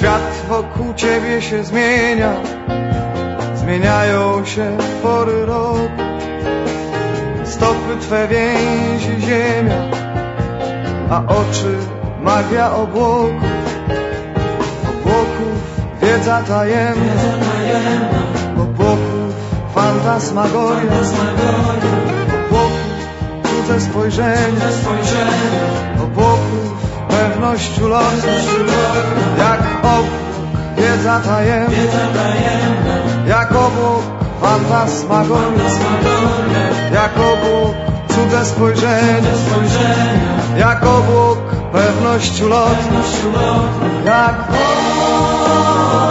Świat wokół ciebie się zmienia, zmieniają się pory roku. Stopy twe więzi ziemia, a oczy magia obłoków. Obłoków wiedza tajemna, obłoków fantasmagoria, obłoków cudze spojrzenia, obłoków pewność ulotna. Jak obłok wiedza tajemna, jak obłok fantasmagoria, jak obłok cudze spojrzenia, jak obłok pewność ulotna. Jak obłok